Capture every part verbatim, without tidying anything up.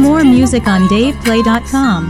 More music on dave play dot com.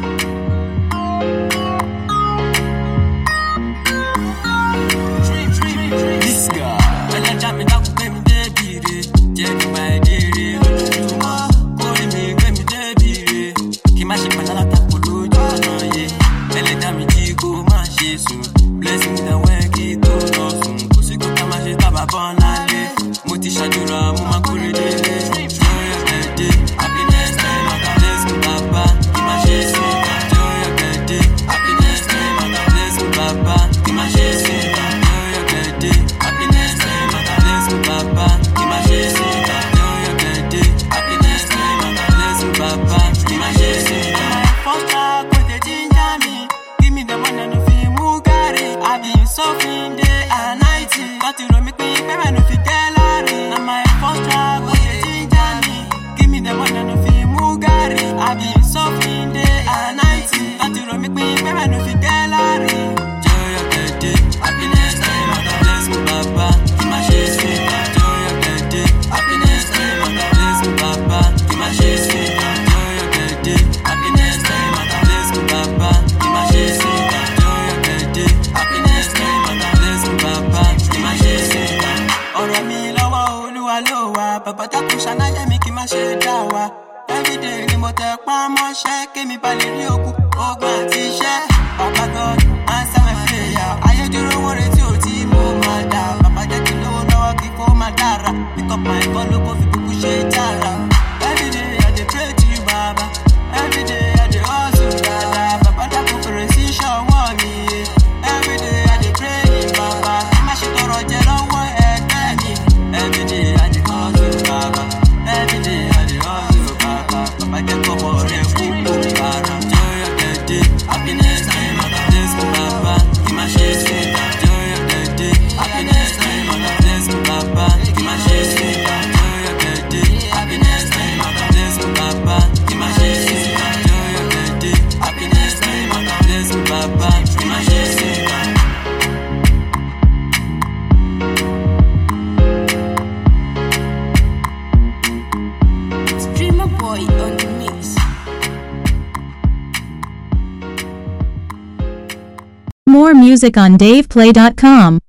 Everyday ni mo tẹ pa mọ́ṣẹ́ kémi balẹ̀ rí òkú ogun àti iṣẹ́. Bàbá God answer my prayer. Ayé dúró wọ́n retí ò tí mo máa dà. Bàbá jẹ́ kí lówó lọ́wọ́ kí kó máa dára. Pick up my call ló kó fi kúkú ṣe jára. Everyday I dey pray to you baba. Everyday I dey hustle dada. Bàbá dákun fèrè sí ṣọwọ́ mi. Everyday I dey pray ní bàbá. Kí má ṣe tọrọ jẹ lọ́wọ́ ẹgbẹ́ mi. Everyday I dey hustle baba. Everyday I dey hustle baba. Bàbá jẹ́ kọ́mọ rẹ̀ kúkú para. Joy of the day, happiness time, bless me baba. Kí má ṣe ṣe ká. Joy of the day, happiness time, bless me baba. Kí má ṣe ṣe ká. Joy of the day, happiness time, bless me baba. Kí má ṣe ṣe ká. Joy of the day, happiness time, bless me baba. Kí má ṣe ṣe ká. Streamer boy on the mix. More music on dave play dot com.